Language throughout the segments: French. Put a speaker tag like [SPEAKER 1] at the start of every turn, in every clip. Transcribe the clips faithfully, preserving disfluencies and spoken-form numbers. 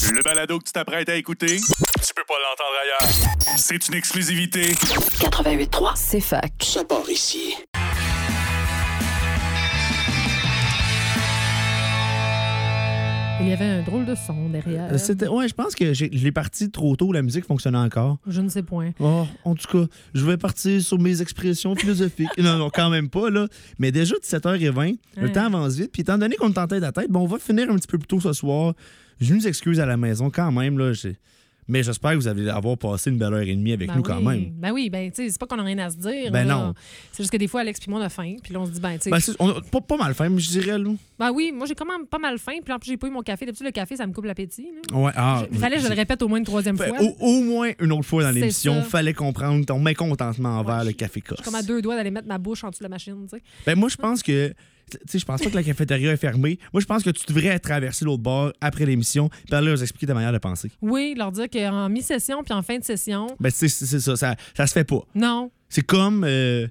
[SPEAKER 1] Le balado que tu t'apprêtes à écouter, tu peux pas l'entendre ailleurs. C'est une exclusivité.
[SPEAKER 2] quatre-vingt-huit trois,
[SPEAKER 3] C'est fac.
[SPEAKER 2] ça part ici.
[SPEAKER 4] Il y avait un drôle de son derrière.
[SPEAKER 5] Euh, C'était, ouais, je pense que j'ai- je l'ai parti trop tôt, la musique fonctionnait encore.
[SPEAKER 4] Je ne sais point.
[SPEAKER 5] Oh, en tout cas, je vais partir sur mes expressions philosophiques. non, non, quand même pas, là. Mais déjà, dix-sept heures vingt, le
[SPEAKER 4] Ouais.
[SPEAKER 5] temps avance vite. Puis étant donné qu'on est en tête à tête, bon, on va finir un petit peu plus tôt ce soir. Je nous excuse à la maison quand même, là. j'ai- Mais j'espère que vous allez avoir passé une belle heure et demie avec
[SPEAKER 4] Ben
[SPEAKER 5] nous
[SPEAKER 4] oui.
[SPEAKER 5] quand même.
[SPEAKER 4] Ben oui, ben tu sais, c'est pas qu'on a rien à se dire.
[SPEAKER 5] Ben
[SPEAKER 4] là.
[SPEAKER 5] non.
[SPEAKER 4] C'est juste que des fois, Alex puis moi, on a faim. Puis là, on se dit, ben tu sais.
[SPEAKER 5] Ben, c'est- on a pas, pas mal fait, mais je dirais, là.
[SPEAKER 4] Ben oui, moi, j'ai quand même pas mal faim. Puis en plus, j'ai pas eu mon café. D'habitude, le café, ça me coupe l'appétit. là.
[SPEAKER 5] Ouais, ah,
[SPEAKER 4] Il fallait que je le répète au moins une troisième
[SPEAKER 5] Fait,
[SPEAKER 4] fois.
[SPEAKER 5] au, au moins une autre fois dans
[SPEAKER 4] C'est
[SPEAKER 5] l'émission,
[SPEAKER 4] ça.
[SPEAKER 5] fallait comprendre ton mécontentement envers
[SPEAKER 4] Ouais,
[SPEAKER 5] le
[SPEAKER 4] je-
[SPEAKER 5] café
[SPEAKER 4] Je
[SPEAKER 5] cosse.
[SPEAKER 4] suis comme à deux doigts d'aller mettre ma bouche en dessous de la machine, tu sais.
[SPEAKER 5] Ben moi, je pense que. Tu sais, je pense pas que la cafétéria est fermée. Moi, je pense que tu devrais traverser l'autre bord après l'émission et aller leur expliquer ta manière de penser.
[SPEAKER 4] Oui, leur dire qu'en mi-session puis en fin de session,
[SPEAKER 5] Ben, c'est c'est- c'est ça, ça. Ça se fait pas.
[SPEAKER 4] non.
[SPEAKER 5] C'est comme. euh,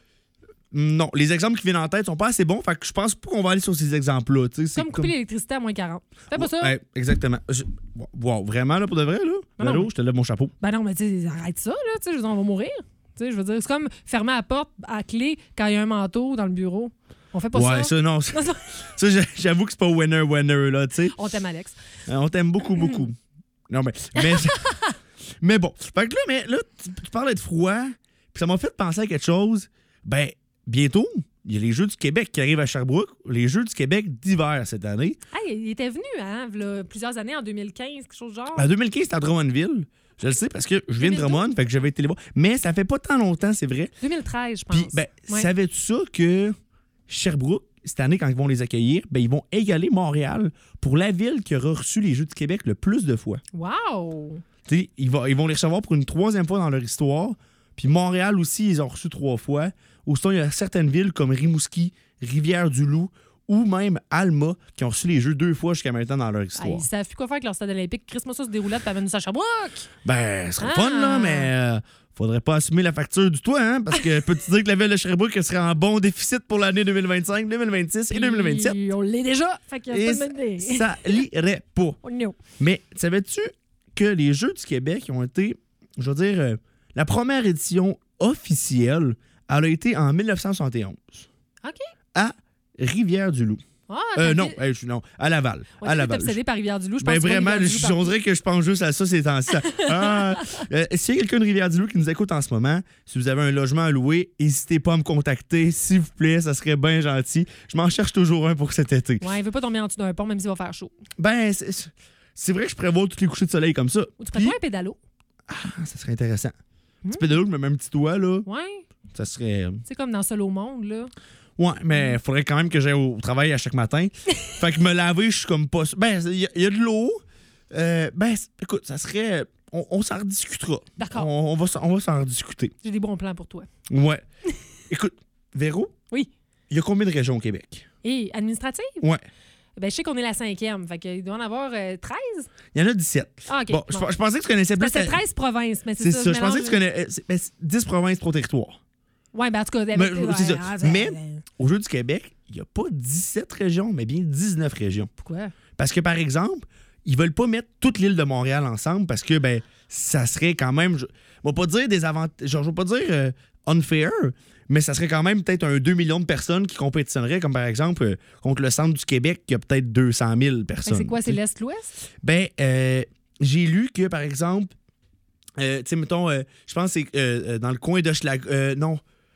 [SPEAKER 5] Non, les exemples qui viennent en tête sont pas assez bons. Fait que je pense pas qu'on va aller sur ces exemples-là. tu sais, c'est
[SPEAKER 4] Comme couper l'électricité à moins quarante. Fais pas ça.
[SPEAKER 5] Ouais, exactement. Je- Wow, vraiment, là, pour de vrai, là?
[SPEAKER 4] Non, non.
[SPEAKER 5] Allô, je te lève mon chapeau.
[SPEAKER 4] Ben non, mais tu sais, arrête ça, là. Tu sais, je veux dire, on va mourir. Tu sais, je veux dire, c'est comme fermer la porte à clé quand il y a un manteau dans le bureau. On fait pas
[SPEAKER 5] Ouais,
[SPEAKER 4] ça.
[SPEAKER 5] ça, non. Ça, ça, j'a- j'avoue que c'est pas winner-winner, là, tu sais.
[SPEAKER 4] On t'aime, Alex.
[SPEAKER 5] Euh, On t'aime beaucoup, beaucoup. Non, mais. Mais, mais bon. Fait que là, mais là tu, tu parlais de froid, puis ça m'a fait penser à quelque chose. Ben, bientôt, il y a les Jeux du Québec qui arrivent à Sherbrooke, les Jeux du Québec d'hiver cette année.
[SPEAKER 4] Hey, il était venu, hein, v'là plusieurs années, en deux mille quinze, quelque chose du genre.
[SPEAKER 5] En deux mille quinze, c'était à Drummondville. Je le sais parce que je viens de
[SPEAKER 4] deux mille douze.
[SPEAKER 5] Drummond, fait que j'avais été les voir. Mais ça fait pas tant longtemps, c'est vrai.
[SPEAKER 4] deux mille treize, je pense.
[SPEAKER 5] Puis, ben,
[SPEAKER 4] Ouais.
[SPEAKER 5] savais-tu ça que Sherbrooke, cette année, quand ils vont les accueillir, ben, ils vont égaler Montréal pour la ville qui aura reçu les Jeux du Québec le plus de fois.
[SPEAKER 4] Wow!
[SPEAKER 5] Tu sais, ils, vont, ils vont les recevoir pour une troisième fois dans leur histoire. Puis Montréal aussi, ils ont reçu trois fois. Aussitôt, il y a certaines villes comme Rimouski, Rivière-du-Loup ou même Alma qui ont reçu les Jeux deux fois jusqu'à maintenant dans leur
[SPEAKER 4] Hey,
[SPEAKER 5] histoire.
[SPEAKER 4] ils savent plus quoi faire avec leur stade olympique. Chris-moi ça se déroulait, puis amène ça à Sherbrooke!
[SPEAKER 5] Ben, ce serait
[SPEAKER 4] Ah!
[SPEAKER 5] fun, là, mais euh, faudrait pas assumer la facture du toit, hein? Parce que peux-tu dire que la ville de Sherbrooke serait en bon déficit pour l'année deux mille vingt-cinq, deux mille vingt-six et deux mille vingt-sept?
[SPEAKER 4] Puis on l'est déjà! Fait que
[SPEAKER 5] Et
[SPEAKER 4] c'est pas une bonne idée.
[SPEAKER 5] ça lirait pas.
[SPEAKER 4] Oh no.
[SPEAKER 5] Mais savais-tu que les Jeux du Québec ont été, je veux dire, euh, la première édition officielle, elle a été en mille neuf cent soixante et onze.
[SPEAKER 4] OK.
[SPEAKER 5] À Rivière-du-Loup.
[SPEAKER 4] Ah,
[SPEAKER 5] Euh,
[SPEAKER 4] t'as
[SPEAKER 5] non,
[SPEAKER 4] dit-
[SPEAKER 5] hey, je- non, à Laval.
[SPEAKER 4] Ouais,
[SPEAKER 5] à
[SPEAKER 4] tu es
[SPEAKER 5] Laval.
[SPEAKER 4] obsédé par Rivière-du-Loup. Je
[SPEAKER 5] Ben
[SPEAKER 4] pense que tu vois
[SPEAKER 5] vraiment,
[SPEAKER 4] Rivière-du-Loup
[SPEAKER 5] je- on
[SPEAKER 4] partout.
[SPEAKER 5] dirait que je pense juste à ça ces temps-ci. Ah, euh, S'il y a quelqu'un de Rivière-du-Loup qui nous écoute en ce moment, si vous avez un logement à louer, n'hésitez pas à me contacter, s'il vous plaît, ça serait bien gentil. Je m'en cherche toujours un pour cet été.
[SPEAKER 4] Ouais, il veut pas tomber en dessous d'un pont, même s'il va faire chaud.
[SPEAKER 5] Ben, c'est c'est vrai que je prévois tous les couchers de soleil comme ça.
[SPEAKER 4] Ou tu
[SPEAKER 5] Puis-
[SPEAKER 4] prends pas un pédalo?
[SPEAKER 5] Ah, ça serait intéressant.
[SPEAKER 4] Hmm?
[SPEAKER 5] Petit pédalo, je me mets un petit doigt, là.
[SPEAKER 4] Ouais.
[SPEAKER 5] Ça serait.
[SPEAKER 4] C'est comme dans Seul au monde, là.
[SPEAKER 5] Ouais, mais il faudrait quand même que j'aille au travail à chaque matin. Fait que me laver, je suis comme pas. Ben, il y, a- y a de l'eau. Euh, ben, c- écoute, ça serait. On, on s'en rediscutera.
[SPEAKER 4] D'accord.
[SPEAKER 5] On, on va, s'en- on va s'en rediscuter.
[SPEAKER 4] J'ai des bons plans pour toi.
[SPEAKER 5] Ouais. Écoute, Véro,
[SPEAKER 4] Oui.
[SPEAKER 5] il y a combien de régions au Québec?
[SPEAKER 4] Et administrative?
[SPEAKER 5] Ouais.
[SPEAKER 4] Ben, je sais qu'on est la cinquième. Fait qu'il doit en avoir euh, treize.
[SPEAKER 5] Il y en a dix-sept.
[SPEAKER 4] Ah, OK.
[SPEAKER 5] Bon, je-
[SPEAKER 4] Bon.
[SPEAKER 5] je pensais que tu connaissais plus.
[SPEAKER 4] Ben, c'est treize provinces, mais c'est
[SPEAKER 5] C'est
[SPEAKER 4] ça.
[SPEAKER 5] ça.
[SPEAKER 4] je
[SPEAKER 5] Je pensais que
[SPEAKER 4] mélange-
[SPEAKER 5] tu connais. euh, c'est- ben, c'est dix provinces, trois territoires.
[SPEAKER 4] Ouais, ben, en tout cas, avec-
[SPEAKER 5] Mais, c'est ça.
[SPEAKER 4] ah,
[SPEAKER 5] Mais-
[SPEAKER 4] ben,
[SPEAKER 5] Au Jeu du Québec, il n'y a pas dix-sept régions, mais bien dix-neuf régions.
[SPEAKER 4] Pourquoi?
[SPEAKER 5] Parce que, par exemple, ils veulent pas mettre toute l'île de Montréal ensemble parce que, ben, ça serait quand même. Je ne vais pas dire des avantages. Je vais pas dire euh, unfair, mais ça serait quand même peut-être un deux millions de personnes qui compétitionneraient, comme par exemple euh, contre le centre du Québec, qui a peut-être deux cent mille
[SPEAKER 4] Fait que
[SPEAKER 5] personnes.
[SPEAKER 4] c'est quoi? C'est
[SPEAKER 5] t'sais.
[SPEAKER 4] l'Est-l'Ouest?
[SPEAKER 5] Ben, euh, j'ai lu que, par exemple, euh, tu sais, mettons, euh, je pense que c'est euh, euh, dans le coin d'Hochelaga. Euh, non.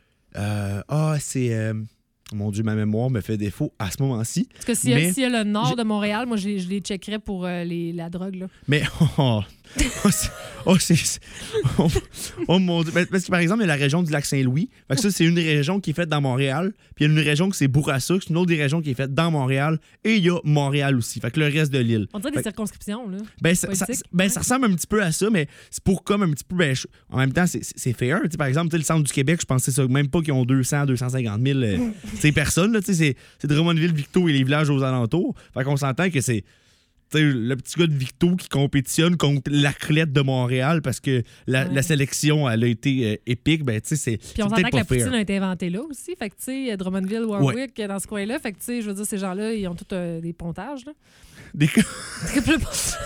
[SPEAKER 5] Euh, Ah, c'est. euh, Mon Dieu, ma mémoire me fait défaut à ce moment-ci.
[SPEAKER 4] Parce que s'il y, a-
[SPEAKER 5] Mais-
[SPEAKER 4] s'il y a le nord
[SPEAKER 5] j'ai-
[SPEAKER 4] de Montréal, moi, je, les- je les checkerais pour euh, les, la drogue, là.
[SPEAKER 5] Mais, oh, oh, c'est- oh, c'est- c'est- oh, oh, mon Dieu. Parce que, par exemple, il y a la région du Lac-Saint-Louis. Fait que ça, c'est une région qui est faite dans Montréal. Puis il y a une région qui c'est Bourassa, c'est une autre des régions qui est faite dans Montréal. Et il y a Montréal aussi. Fait que le reste de l'île.
[SPEAKER 4] On dirait
[SPEAKER 5] Fait
[SPEAKER 4] des
[SPEAKER 5] que-
[SPEAKER 4] circonscriptions, là.
[SPEAKER 5] Ben, ça, ça-
[SPEAKER 4] Politique,
[SPEAKER 5] ben,
[SPEAKER 4] ouais.
[SPEAKER 5] ça ressemble un petit peu à ça, mais c'est pour comme un petit peu. Ben, je- en même temps, c'est- c'est c'est fair. Tu sais, par exemple, tu sais, le centre du Québec, je pensais ça, même pas qu'ils ont deux cents, deux cent cinquante mille euh, tu sais, personnes. Là, tu sais, c'est c'est Drummondville, Victo et les villages aux alentours. Fait qu'on s'entend que c'est tu sais, le petit gars de Victo qui compétitionne contre l'athlète de Montréal parce que la,
[SPEAKER 4] Ouais.
[SPEAKER 5] la sélection elle a été euh, épique. Ben, tu sais, c'est
[SPEAKER 4] Puis on
[SPEAKER 5] c'est
[SPEAKER 4] s'entend
[SPEAKER 5] peut-être
[SPEAKER 4] que la
[SPEAKER 5] pas fair.
[SPEAKER 4] poutine a été inventée là aussi. Fait que, tu sais, Drummondville, Warwick, dans ce coin-là. Fait que, tu sais, je veux dire, ces gens-là, ils ont tous euh, des pontages, là.
[SPEAKER 5] Des-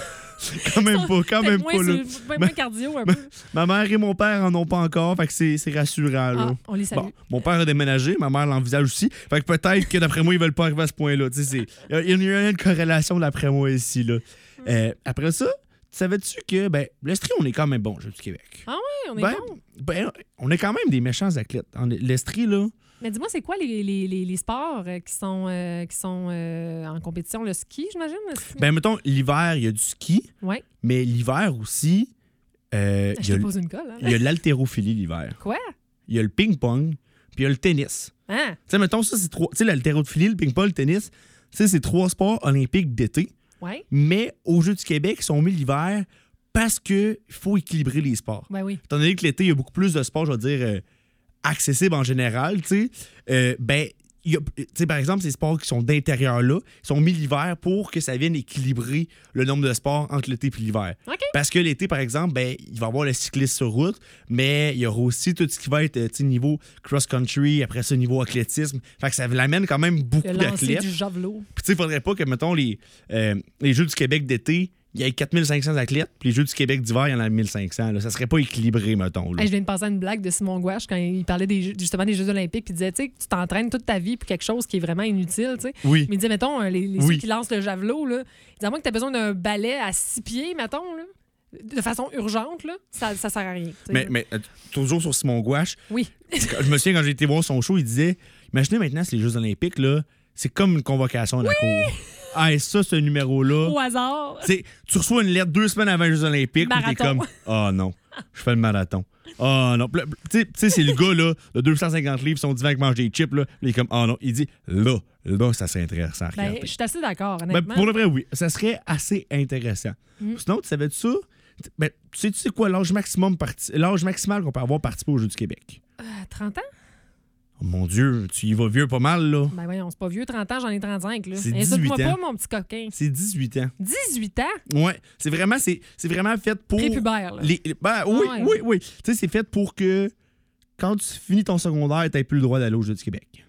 [SPEAKER 5] quand même pas, quand même
[SPEAKER 4] moins
[SPEAKER 5] pas. Là.
[SPEAKER 4] sur- moins- moins cardio un peu.
[SPEAKER 5] Ma mère et mon père en ont pas encore, fait que c'est, c'est rassurant. Là.
[SPEAKER 4] Ah, on les salue.
[SPEAKER 5] Bon, mon père a déménagé, ma mère l'envisage aussi. Fait que peut-être que d'après moi, ils veulent pas arriver à ce point-là. Tu sais, c'est- Il y, a- il y a une corrélation d'après moi ici. Là. Euh, après ça, savais-tu que ben, l'Estrie, on est quand même bon, Jeux du Québec.
[SPEAKER 4] Ah ouais, on est
[SPEAKER 5] Ben,
[SPEAKER 4] bon.
[SPEAKER 5] ben, on est quand même des méchants athlètes. En- L'Estrie, là.
[SPEAKER 4] Mais dis-moi, c'est quoi les, les, les, les sports euh, qui sont, euh, qui sont euh, en compétition? Le ski, j'imagine? le ski?
[SPEAKER 5] Ben, mettons, l'hiver, il y a du ski,
[SPEAKER 4] Ouais.
[SPEAKER 5] mais l'hiver aussi, euh, il y
[SPEAKER 4] Je
[SPEAKER 5] a
[SPEAKER 4] te
[SPEAKER 5] l-
[SPEAKER 4] pose une colle. Hein?
[SPEAKER 5] il y a l'haltérophilie l'hiver.
[SPEAKER 4] Quoi?
[SPEAKER 5] Il y a le ping-pong, puis il y a le tennis.
[SPEAKER 4] Hein?
[SPEAKER 5] Tu sais, mettons, ça, c'est trois. Tu sais, l'haltérophilie, le ping-pong, le tennis, tu sais, c'est trois sports olympiques d'été,
[SPEAKER 4] Ouais.
[SPEAKER 5] mais aux Jeux du Québec, ils sont mis l'hiver parce qu'il faut équilibrer les sports.
[SPEAKER 4] Ben oui.
[SPEAKER 5] Étant donné que l'été, il y a beaucoup plus de sports, je vais dire, euh, accessibles en général, tu sais, euh, ben, il y a- tu sais, par exemple, ces sports qui sont d'intérieur-là, ils sont mis l'hiver pour que ça vienne équilibrer le nombre de sports entre l'été et l'hiver.
[SPEAKER 4] OK.
[SPEAKER 5] Parce que l'été, par exemple, ben, il va y avoir le cycliste sur route, mais il y aura aussi tout ce qui va être euh, tu sais, niveau cross-country, après ça, niveau athlétisme. Fait que ça l'amène quand même beaucoup
[SPEAKER 4] Le lancer
[SPEAKER 5] d'athlètes.
[SPEAKER 4] du javelot.
[SPEAKER 5] Puis, tu sais, il faudrait pas que, mettons, les, euh, les Jeux du Québec d'été, il y ait quatre mille cinq cents athlètes, puis les Jeux du Québec d'hiver, il y en a mille cinq cents. Là. Ça serait pas équilibré, mettons. Là.
[SPEAKER 4] Hey, je viens de penser à une blague de Simon Gouache quand il parlait des, Jeux- justement des Jeux olympiques puis il disait, tu sais, que tu t'entraînes toute ta vie pour quelque chose qui est vraiment inutile, tu sais.
[SPEAKER 5] Oui.
[SPEAKER 4] Mais il disait, mettons, euh, les, les
[SPEAKER 5] Oui.
[SPEAKER 4] ceux qui lancent le javelot, là, il dit, à moins que tu aies besoin d'un balai à six pieds, mettons, là, de façon urgente, là, ça, ça sert à rien. tu sais.
[SPEAKER 5] Mais, mais euh, toujours sur Simon Gouache,
[SPEAKER 4] Oui.
[SPEAKER 5] quand- je me souviens quand j'ai été voir son show, il disait imaginez maintenant, c'est les Jeux Olympiques, là, c'est comme une convocation à la cour. Ah, et ça, ce numéro-là.
[SPEAKER 4] Au hasard.
[SPEAKER 5] C'est- Tu reçois une lettre deux semaines avant les Jeux Olympiques, puis t'es
[SPEAKER 4] Marathon.
[SPEAKER 5] comme ah non, je fais le marathon. Ah non. Puis là, Tu sais- tu sais, c'est le gars là, de deux cent cinquante livres, son divan qui mange des chips, là. Il est comme ah non. Il dit là, là, ça serait intéressant à
[SPEAKER 4] Ben,
[SPEAKER 5] regarder.
[SPEAKER 4] je suis assez d'accord,
[SPEAKER 5] Ben,
[SPEAKER 4] honnêtement.
[SPEAKER 5] pour le vrai, oui. Ça serait assez intéressant.
[SPEAKER 4] Mm.
[SPEAKER 5] Sinon, tu savais-tu ça? Ben, tu sais, tu sais quoi, l'âge maximum parti- l'âge maximal qu'on peut avoir participé aux Jeux du Québec?
[SPEAKER 4] Euh, trente ans?
[SPEAKER 5] Oh, mon Dieu, tu y vas vieux pas mal, là.
[SPEAKER 4] Ben voyons, c'est pas vieux, trente ans, j'en ai trente-cinq. Là.
[SPEAKER 5] C'est
[SPEAKER 4] Insulte-moi
[SPEAKER 5] dix-huit ans.
[SPEAKER 4] pas, mon petit coquin.
[SPEAKER 5] C'est dix-huit ans.
[SPEAKER 4] dix-huit ans?
[SPEAKER 5] Ouais. C'est vraiment, c'est, c'est vraiment fait pour.
[SPEAKER 4] Prépubère, là.
[SPEAKER 5] Les, ben, oui,
[SPEAKER 4] Ah ouais.
[SPEAKER 5] oui, oui. Tu sais, c'est fait pour que quand tu finis ton secondaire, tu n'aies plus le droit d'aller aux Jeux du Québec.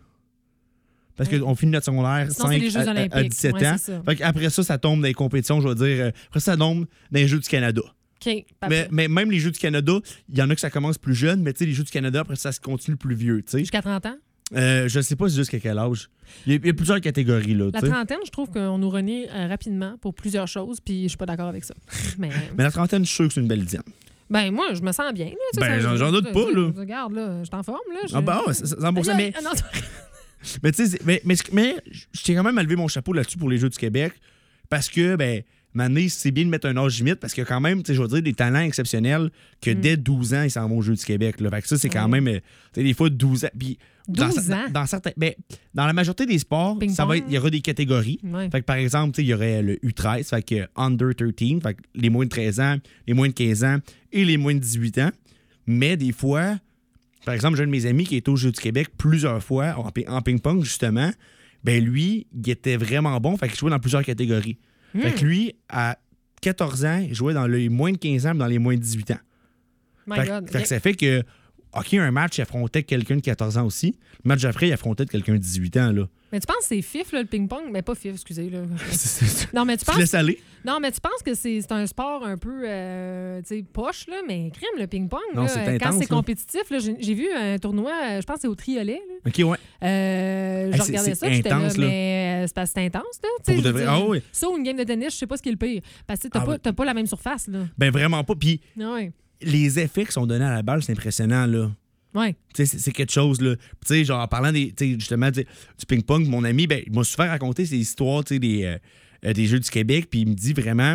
[SPEAKER 5] Parce
[SPEAKER 4] Ouais.
[SPEAKER 5] qu'on finit notre secondaire
[SPEAKER 4] Sinon, c'est
[SPEAKER 5] cinq
[SPEAKER 4] les Jeux
[SPEAKER 5] à, à- à
[SPEAKER 4] olympiques.
[SPEAKER 5] dix-sept
[SPEAKER 4] Ouais,
[SPEAKER 5] ans.
[SPEAKER 4] c'est ça.
[SPEAKER 5] Fait qu'après ça, ça tombe dans les compétitions, je vais dire. euh, Après ça, ça tombe dans les Jeux du Canada.
[SPEAKER 4] OK,
[SPEAKER 5] Mais,
[SPEAKER 4] parfait.
[SPEAKER 5] mais même les Jeux du Canada, il y en a que ça commence plus jeune, mais tu sais, les Jeux du Canada, après ça, ça se continue plus vieux, tu sais.
[SPEAKER 4] Jusqu'à trente ans?
[SPEAKER 5] Euh, je sais pas c'est jusqu'à quel âge. Il y, a, il y a plusieurs catégories, là,
[SPEAKER 4] La
[SPEAKER 5] tu sais.
[SPEAKER 4] trentaine, je trouve qu'on nous renie euh, rapidement pour plusieurs choses, puis je suis pas d'accord avec ça. Mais,
[SPEAKER 5] Mais la trentaine, je suis sûr que c'est une belle dizaine.
[SPEAKER 4] ben, moi, je me sens bien. Là, tu sais,
[SPEAKER 5] Ben,
[SPEAKER 4] ça,
[SPEAKER 5] j'en-
[SPEAKER 4] je-
[SPEAKER 5] j'en doute
[SPEAKER 4] je-
[SPEAKER 5] pas,
[SPEAKER 4] je-
[SPEAKER 5] là.
[SPEAKER 4] Regarde, là, je suis en forme. Là, je-
[SPEAKER 5] Ah, bah, ouais, c'est- c'est cent pour cent, mais,
[SPEAKER 4] Ah, non,
[SPEAKER 5] mais tu sais, c'est- mais, mais, mais je tiens quand même à lever mon chapeau là-dessus pour les Jeux du Québec parce que, ben, Mané, c'est bien de mettre un âge limite parce qu'il y a quand même, tu sais, je veux dire, des talents exceptionnels que
[SPEAKER 4] Mm.
[SPEAKER 5] dès douze ans, ils s'en vont aux Jeux du Québec. Là. Fait que ça, c'est quand
[SPEAKER 4] Ouais.
[SPEAKER 5] même, euh, tu sais, des fois, douze ans. Puis, dans,
[SPEAKER 4] douze
[SPEAKER 5] dans-
[SPEAKER 4] ans?
[SPEAKER 5] Dans, certains, ben, dans la majorité des sports,
[SPEAKER 4] Ping-pong.
[SPEAKER 5] ça va être- il y aura des catégories.
[SPEAKER 4] Ouais.
[SPEAKER 5] Fait que, par exemple, tu sais, il y aurait le U treize, fait que Under treize, fait que les moins de treize ans, les moins de quinze ans et les moins de dix-huit ans. Mais des fois, par exemple, j'ai un de mes amis qui est aux Jeux du Québec plusieurs fois en, pi- en ping-pong, justement. Ben lui, il était vraiment bon, fait qu'il jouait dans plusieurs catégories. Fait que lui, à quatorze ans, il jouait dans les moins de quinze ans et dans les moins de dix-huit ans.
[SPEAKER 4] My
[SPEAKER 5] Fait,
[SPEAKER 4] God.
[SPEAKER 5] fait que ça fait que, OK, un match, il affrontait quelqu'un de quatorze ans aussi. Le match après, il affrontait quelqu'un de dix-huit ans, là.
[SPEAKER 4] Mais tu penses que c'est fif, là, le ping-pong? Mais pas fif, excusez. Là.
[SPEAKER 5] C'est- c'est-
[SPEAKER 4] Non, mais tu
[SPEAKER 5] Tu te
[SPEAKER 4] penses,
[SPEAKER 5] laisses aller?
[SPEAKER 4] non, mais tu penses que c'est c'est un sport un peu euh, tu sais, poche, là, mais crime, le ping-pong.
[SPEAKER 5] Non,
[SPEAKER 4] là,
[SPEAKER 5] c'est
[SPEAKER 4] euh, Quand
[SPEAKER 5] intense,
[SPEAKER 4] c'est
[SPEAKER 5] là.
[SPEAKER 4] compétitif, là, j'ai j'ai vu un tournoi, euh, je pense que c'est au Triolet. Là.
[SPEAKER 5] OK, ouais.
[SPEAKER 4] Euh,
[SPEAKER 5] Hey,
[SPEAKER 4] je
[SPEAKER 5] c'est-
[SPEAKER 4] regardais
[SPEAKER 5] c'est
[SPEAKER 4] ça, puis j'étais là,
[SPEAKER 5] intense, là.
[SPEAKER 4] mais euh, c'est parce que c'est intense. Là, tu sais,
[SPEAKER 5] Pour
[SPEAKER 4] je
[SPEAKER 5] de
[SPEAKER 4] veux
[SPEAKER 5] vrai.
[SPEAKER 4] dire,
[SPEAKER 5] Ah oui.
[SPEAKER 4] Ça ou une game de tennis, je sais pas ce qui est le pire. Parce que t'as
[SPEAKER 5] Ah
[SPEAKER 4] pas,
[SPEAKER 5] oui.
[SPEAKER 4] t'as pas la même surface. Là.
[SPEAKER 5] Ben vraiment pas. Puis
[SPEAKER 4] Ah ouais.
[SPEAKER 5] les effets qui sont donnés à la balle, c'est impressionnant, là.
[SPEAKER 4] Ouais.
[SPEAKER 5] Tu sais, c'est c'est quelque chose, là. Tu sais, genre, en parlant des, tu sais, justement tu sais, du ping-pong, mon ami, ben, il m'a souvent raconté ces histoires, tu sais, des, euh, euh, des Jeux du Québec, puis il me dit vraiment,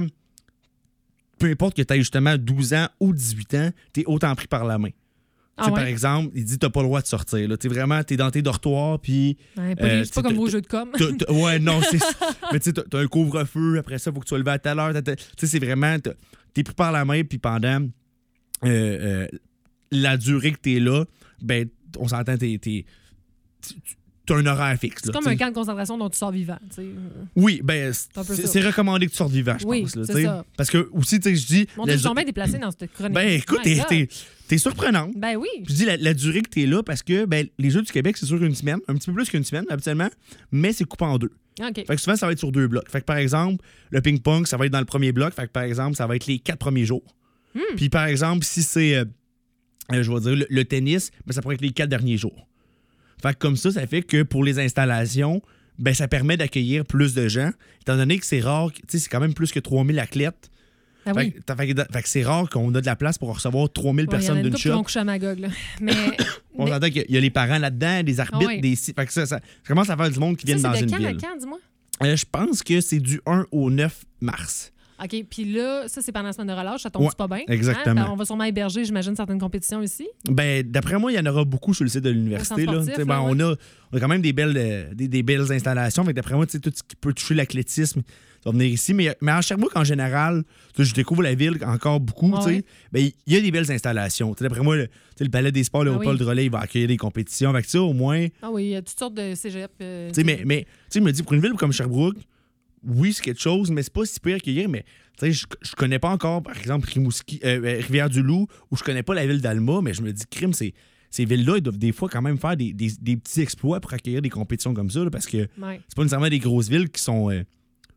[SPEAKER 5] peu importe que tu aies justement douze ans ou dix-huit ans, tu es autant pris par la main.
[SPEAKER 4] Ah
[SPEAKER 5] Tu sais,
[SPEAKER 4] ouais?
[SPEAKER 5] Par exemple, il dit, t'as pas le droit de sortir, là. Tu sais, vraiment, t'es dans tes dortoirs, puis...
[SPEAKER 4] Ouais, pas,
[SPEAKER 5] Euh,
[SPEAKER 4] c'est pas
[SPEAKER 5] t'sais,
[SPEAKER 4] comme
[SPEAKER 5] t'as-
[SPEAKER 4] vos jeux de com.
[SPEAKER 5] T'as- t'as- ouais, non, c'est. Mais tu sais, t'as t'as un couvre-feu, après ça, il faut que tu sois levé à telle heure. t'as- t'as- Tu sais, c'est vraiment. t'as- T'es pris par la main, puis pendant euh, euh, la durée que t'es là, ben, on s'entend, t'es. t'es- tu- tu- T'as un horaire fixe.
[SPEAKER 4] C'est
[SPEAKER 5] là,
[SPEAKER 4] comme
[SPEAKER 5] t'sais.
[SPEAKER 4] un camp de concentration dont tu sors vivant. tu sais.
[SPEAKER 5] Oui, ben,
[SPEAKER 4] un peu
[SPEAKER 5] c'est
[SPEAKER 4] ça.
[SPEAKER 5] c'est recommandé que tu sortes vivant, je
[SPEAKER 4] Oui,
[SPEAKER 5] pense. Là,
[SPEAKER 4] c'est
[SPEAKER 5] t'sais.
[SPEAKER 4] ça.
[SPEAKER 5] Parce que, aussi, tu sais, je dis.
[SPEAKER 4] Mon
[SPEAKER 5] la
[SPEAKER 4] Dieu, ils
[SPEAKER 5] du-
[SPEAKER 4] sont bien déplacés dans cette chronique.
[SPEAKER 5] Ben, écoute,
[SPEAKER 4] My
[SPEAKER 5] t'es-
[SPEAKER 4] God.
[SPEAKER 5] t'es t'es surprenante.
[SPEAKER 4] Ben oui.
[SPEAKER 5] Je dis la, la durée que tu es là parce que ben, les Jeux du Québec, c'est sur une semaine, un petit peu plus qu'une semaine habituellement, mais c'est coupé en deux.
[SPEAKER 4] OK.
[SPEAKER 5] Fait que souvent, ça va être sur deux blocs. Fait que par exemple, le ping-pong, ça va être dans le premier bloc. Fait que par exemple, ça va être les quatre premiers jours.
[SPEAKER 4] Mm.
[SPEAKER 5] Puis par exemple, si c'est, euh, euh, je vais dire, le, le tennis, ben, ça pourrait être les quatre derniers jours. Fait que comme ça, ça fait que pour les installations, ben, ça permet d'accueillir plus de gens. Étant donné que c'est rare, tu sais, c'est quand même plus que trois mille athlètes.
[SPEAKER 4] Ah
[SPEAKER 5] Fait,
[SPEAKER 4] oui.
[SPEAKER 5] que- fait que- fait que c'est rare qu'on a de la place pour recevoir trois mille
[SPEAKER 4] Ouais, il y en a
[SPEAKER 5] personnes
[SPEAKER 4] une
[SPEAKER 5] d'une
[SPEAKER 4] couple qui vont
[SPEAKER 5] shot.
[SPEAKER 4] coucher à Magog, là. Mais,
[SPEAKER 5] On
[SPEAKER 4] mais
[SPEAKER 5] s'entend qu'il y a- il y a les parents là-dedans, des arbitres,
[SPEAKER 4] Ah ouais.
[SPEAKER 5] des... Fait que ça, ça, ça commence à faire du monde qui
[SPEAKER 4] ça,
[SPEAKER 5] viennent dans
[SPEAKER 4] c'est de
[SPEAKER 5] une
[SPEAKER 4] quand à
[SPEAKER 5] ville.
[SPEAKER 4] quand, dis-moi?
[SPEAKER 5] Euh, je pense que c'est du un au neuf mars.
[SPEAKER 4] OK, puis là, ça, c'est pendant la semaine de relâche, ça tombe
[SPEAKER 5] Ouais,
[SPEAKER 4] pas bien.
[SPEAKER 5] exactement.
[SPEAKER 4] Hein? On va sûrement héberger, j'imagine, certaines compétitions ici.
[SPEAKER 5] Ben, d'après moi, il y en aura beaucoup sur le site de l'université.
[SPEAKER 4] Au centre
[SPEAKER 5] Là.
[SPEAKER 4] sportif,
[SPEAKER 5] Tu sais, ben,
[SPEAKER 4] là,
[SPEAKER 5] on, a, on a quand même des belles, euh, des, des belles installations. Fait que d'après moi, tu sais, tout ce qui peut toucher l'athlétisme, ça va venir ici. Mais, mais en Sherbrooke, en général, tu sais, je découvre la ville encore beaucoup.
[SPEAKER 4] Ah
[SPEAKER 5] tu sais,
[SPEAKER 4] ouais.
[SPEAKER 5] ben, il y a des belles installations. Tu sais, d'après moi, le, tu sais, le Palais des Sports,
[SPEAKER 4] Ah
[SPEAKER 5] Léopold
[SPEAKER 4] oui.
[SPEAKER 5] Relais, il va accueillir des compétitions. Avec ça, au moins.
[SPEAKER 4] Ah oui, il y a toutes sortes de cégep. euh,
[SPEAKER 5] Tu sais, mais, mais tu sais, je me dis, pour une ville comme Sherbrooke, oui, c'est quelque chose, mais c'est pas si pire accueillir. Mais tu sais, je, je connais pas encore, par exemple, Rimouski, euh, euh, Rivière-du-Loup, ou je connais pas la ville d'Alma, mais je me dis, crime, c'est. Ces villes-là, ils doivent des fois quand même faire des, des- des petits exploits pour accueillir des compétitions comme ça, là, parce que
[SPEAKER 4] Ouais.
[SPEAKER 5] c'est pas nécessairement des grosses villes qui sont euh,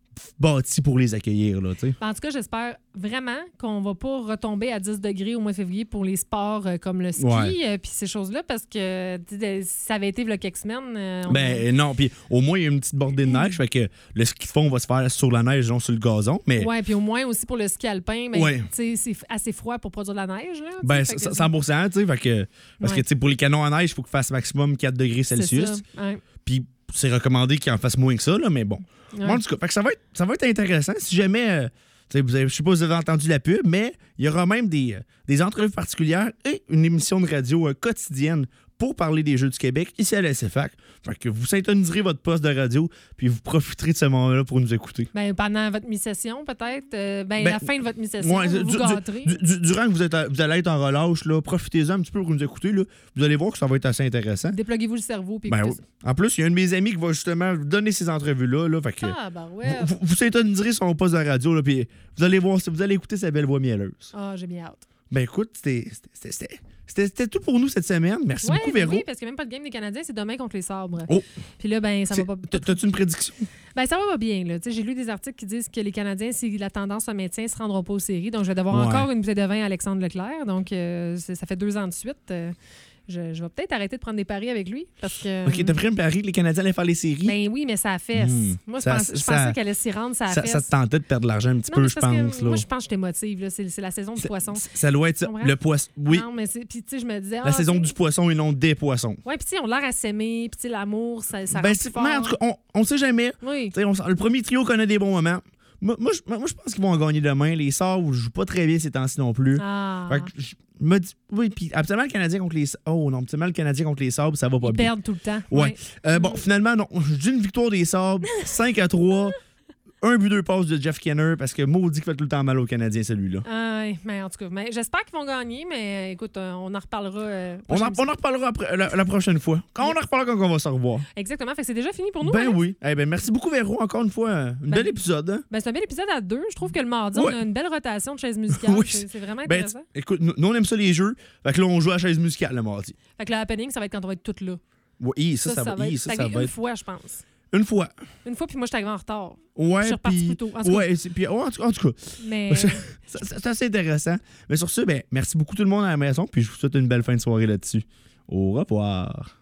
[SPEAKER 5] bâties pour les accueillir. Là, tu sais.
[SPEAKER 4] En tout cas, j'espère vraiment qu'on va pas retomber à dix degrés au mois de février pour les sports euh, comme le ski
[SPEAKER 5] Ouais.
[SPEAKER 4] euh, puis ces choses-là, parce que tu sais, si ça avait été il y a quelques semaines... euh, on-
[SPEAKER 5] Ben euh, non, puis au moins, il y a une petite bordée de neige, fait que le ski de fond va se faire sur la neige, non sur le gazon, mais
[SPEAKER 4] Ouais, puis au moins aussi pour le ski alpin, ben,
[SPEAKER 5] Ouais.
[SPEAKER 4] tu sais, c'est assez froid pour produire de la neige. Là, tu
[SPEAKER 5] ben,
[SPEAKER 4] sais, fait que
[SPEAKER 5] c- cent pour cent, tu sais, fait que, parce
[SPEAKER 4] Ouais.
[SPEAKER 5] que tu sais, pour les canons à neige, il faut qu'il fasse maximum quatre degrés
[SPEAKER 4] c'est
[SPEAKER 5] Celsius,
[SPEAKER 4] ça. Ouais.
[SPEAKER 5] puis c'est recommandé qu'il en fasse moins que ça, là, mais bon.
[SPEAKER 4] Ouais.
[SPEAKER 5] Bon, en tout cas, fait que ça, va être, ça va être intéressant. Si jamais, euh, tu sais, vous avez- je sais pas si vous avez entendu la pub, mais il y aura même des, euh, des entrevues particulières et une émission de radio euh, quotidienne pour parler des Jeux du Québec ici à la S F A C. Fait que vous syntoniserez votre poste de radio puis vous profiterez de ce moment-là pour nous écouter.
[SPEAKER 4] Ben, pendant votre mi-session, peut-être. euh, ben,
[SPEAKER 5] Ben,
[SPEAKER 4] la fin de votre mi-session,
[SPEAKER 5] Ouais,
[SPEAKER 4] vous
[SPEAKER 5] du-
[SPEAKER 4] vous
[SPEAKER 5] du-
[SPEAKER 4] gâterez.
[SPEAKER 5] du- du- durant que vous, êtes à- vous allez être en relâche, là, profitez-en un petit peu pour nous écouter. Là. Vous allez voir que ça va être assez intéressant.
[SPEAKER 4] Dépluguez-vous le cerveau. Puis
[SPEAKER 5] Ben,
[SPEAKER 4] écoutez
[SPEAKER 5] oui. En plus, il y a un de mes amis qui va justement vous donner ces entrevues-là. Là, fait que
[SPEAKER 4] ça. Ah, ben ouais.
[SPEAKER 5] vous, vous, vous syntoniserez son poste de radio, là, puis vous allez voir, vous allez écouter sa belle voix mielleuse.
[SPEAKER 4] Ah, j'ai bien hâte.
[SPEAKER 5] Ben écoute, c'était c'était- c'était- c'était- c'était tout pour nous cette semaine. Merci
[SPEAKER 4] Ouais,
[SPEAKER 5] beaucoup,
[SPEAKER 4] ben
[SPEAKER 5] Véro.
[SPEAKER 4] oui, parce qu'il n'y a même pas de game des Canadiens, c'est demain contre les Sabres.
[SPEAKER 5] Oh.
[SPEAKER 4] Puis là, ben, ça
[SPEAKER 5] C'est-
[SPEAKER 4] va pas.
[SPEAKER 5] t'as- T'as-tu une prédiction?
[SPEAKER 4] Ben, ça va pas bien. Là. Tu sais, j'ai lu des articles qui disent que les Canadiens, si la tendance se maintient, ne se rendront pas aux séries. Donc, je vais devoir
[SPEAKER 5] Ouais.
[SPEAKER 4] encore une bouteille de vin à Alexandre Leclerc. Donc, euh, c'est- ça fait deux ans de suite. Euh, je, je vais peut-être arrêter de prendre des paris avec lui. Parce que.
[SPEAKER 5] Ok, t'as pris un pari que les Canadiens allaient faire les séries?
[SPEAKER 4] Ben oui, mais ça fesse.
[SPEAKER 5] Hmm.
[SPEAKER 4] Moi, je,
[SPEAKER 5] Ça-
[SPEAKER 4] pense- je
[SPEAKER 5] ça-
[SPEAKER 4] pensais qu'elle allait s'y rendre, ça
[SPEAKER 5] ça,
[SPEAKER 4] fesse.
[SPEAKER 5] ça te tentait de perdre de l'argent un petit
[SPEAKER 4] Non,
[SPEAKER 5] peu,
[SPEAKER 4] mais
[SPEAKER 5] je
[SPEAKER 4] c'est parce que
[SPEAKER 5] pense. Là.
[SPEAKER 4] Moi, je pense que j'étais motive. là. C'est c'est la saison du
[SPEAKER 5] C'est-
[SPEAKER 4] poisson.
[SPEAKER 5] Ça doit être ça.
[SPEAKER 4] Tu comprends?
[SPEAKER 5] Le poisson. Oui,
[SPEAKER 4] Non, mais c'est. Puis, tu sais, je me disais.
[SPEAKER 5] la
[SPEAKER 4] ah,
[SPEAKER 5] saison
[SPEAKER 4] tu sais,
[SPEAKER 5] du poisson et non des poissons.
[SPEAKER 4] Ouais, puis, tu sais, on a l'air à s'aimer. Puis, tu sais, l'amour, ça, ça
[SPEAKER 5] Ben,
[SPEAKER 4] rend
[SPEAKER 5] c'est-
[SPEAKER 4] plus
[SPEAKER 5] mais en
[SPEAKER 4] fort.
[SPEAKER 5] tout cas, on, on sait jamais.
[SPEAKER 4] Oui.
[SPEAKER 5] Tu sais, on s- le premier trio connaît des bons moments. Moi, moi, je, moi, je pense qu'ils vont en gagner demain. Les Sorts, je joue pas très bien ces temps-ci non plus.
[SPEAKER 4] Ah.
[SPEAKER 5] Fait que je me dis, oui, puis absolument le Canadien contre les Oh non, absolument le Canadien contre les Sabres, ça va pas
[SPEAKER 4] Ils
[SPEAKER 5] bien.
[SPEAKER 4] perdent tout le temps.
[SPEAKER 5] Ouais. Euh, bon,
[SPEAKER 4] Mm.
[SPEAKER 5] finalement, non. Je dis une victoire des Sabres, cinq à trois. Un but, deux passes de Jeff Kenner, parce que maudit qu'il fait tout le temps mal aux Canadiens, celui-là.
[SPEAKER 4] Ah, ouais, mais en tout cas, mais j'espère qu'ils vont gagner, mais euh, écoute, euh, on en reparlera. euh,
[SPEAKER 5] On en,
[SPEAKER 4] prochaine
[SPEAKER 5] on en reparlera après- la, la prochaine fois. Quand on en reparlera quand on va se revoir.
[SPEAKER 4] Exactement. Fait que c'est déjà fini pour nous.
[SPEAKER 5] Ben
[SPEAKER 4] hein?
[SPEAKER 5] oui. Eh ben, merci beaucoup, Véro, encore une fois. Un
[SPEAKER 4] Ben-
[SPEAKER 5] bel épisode. Hein?
[SPEAKER 4] Ben, c'est un bel épisode à deux. Je trouve que le mardi,
[SPEAKER 5] Ouais.
[SPEAKER 4] on a une belle rotation de chaises musicales.
[SPEAKER 5] Oui.
[SPEAKER 4] C'est c'est vraiment
[SPEAKER 5] Ben,
[SPEAKER 4] intéressant.
[SPEAKER 5] t- écoute, nous, nous, on aime ça les jeux. Fait que là, on joue à la chaise musicale le mardi.
[SPEAKER 4] Fait que le happening, ça va être quand on va être toutes là.
[SPEAKER 5] Oui, ça, ça, va, hi,
[SPEAKER 4] être
[SPEAKER 5] ça,
[SPEAKER 4] c'est
[SPEAKER 5] ça
[SPEAKER 4] arrivé
[SPEAKER 5] va
[SPEAKER 4] une
[SPEAKER 5] être.
[SPEAKER 4] fois, je pense.
[SPEAKER 5] Une fois.
[SPEAKER 4] Une fois, puis moi, je suis arrivée en retard. Je
[SPEAKER 5] Ouais,
[SPEAKER 4] suis repartie
[SPEAKER 5] puis.
[SPEAKER 4] plus tôt. En tout cas-
[SPEAKER 5] Ouais, c'est- puis, oh, en, tout, en tout cas,
[SPEAKER 4] Mais
[SPEAKER 5] ça- ça- c'est assez intéressant. Mais sur ce, ben, merci beaucoup tout le monde à la maison, puis je vous souhaite une belle fin de soirée là-dessus. Au revoir.